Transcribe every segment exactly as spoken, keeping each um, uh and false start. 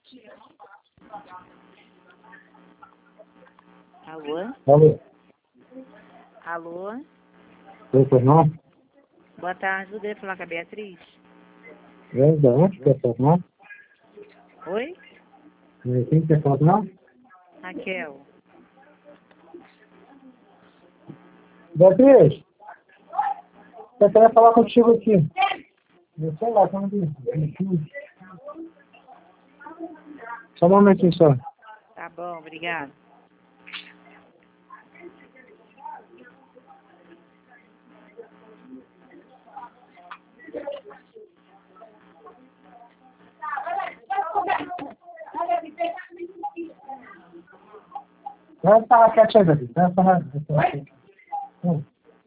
Alô? Alô? Alô? Oi, Fernando? Boa tarde, eu devo falar com a Beatriz? É, da onde que é Fernando? Oi? É, quem que é Fernando? Raquel. Beatriz, eu quero falar contigo aqui. Eu sei lá, como que... Só um momentinho só. Tá bom, obrigada. Vai essa raquete aí, Beatriz. Vai essa raquete. Hum.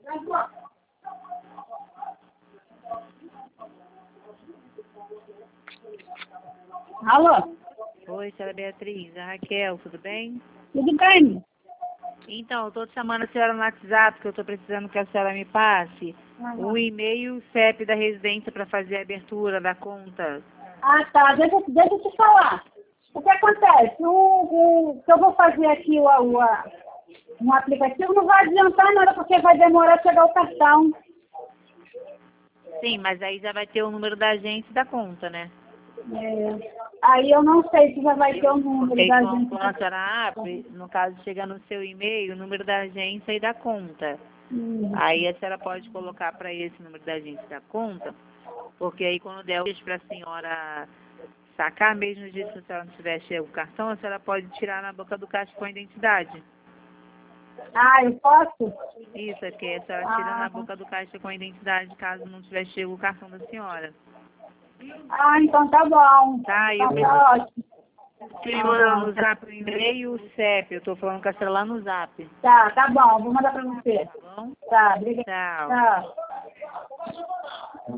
Alô? Oi, senhora Beatriz, a Raquel, tudo bem? Tudo bem? Então, eu tô te chamando a senhora no WhatsApp, que eu tô precisando que a senhora me passe o e-mail e o C E P da residência para fazer a abertura da conta. Ah, tá. Deixa, deixa eu te falar. O que acontece? O, o que eu vou fazer aqui, o, o, a, um aplicativo, não vai adiantar nada, porque vai demorar a chegar o cartão. Sim, mas aí já vai ter o número da agência e da conta, né? É, aí eu não sei se já vai ter o número Porque da quando gente. quando a senhora abre, no caso, chega no seu e-mail, o número da agência e da conta. Hum. Aí a senhora pode colocar para esse número da agência e da conta, porque aí quando der o dia para a senhora sacar, mesmo no dia que a senhora não tiver chego o cartão, a senhora pode tirar na boca do caixa com a identidade. Ah, eu posso? Isso, é que a senhora tira Ah, na boca do caixa com a identidade, caso não tiver chego o cartão da senhora. ah, então tá bom. Tá, eu Então me tá ótimo. me mandando no zap o e-mail e o C E P. Eu tô falando com a senhora lá no zap. Tá, tá bom. Vou mandar pra você. Tá bom? Tá, obrigada. Tchau. Tchau.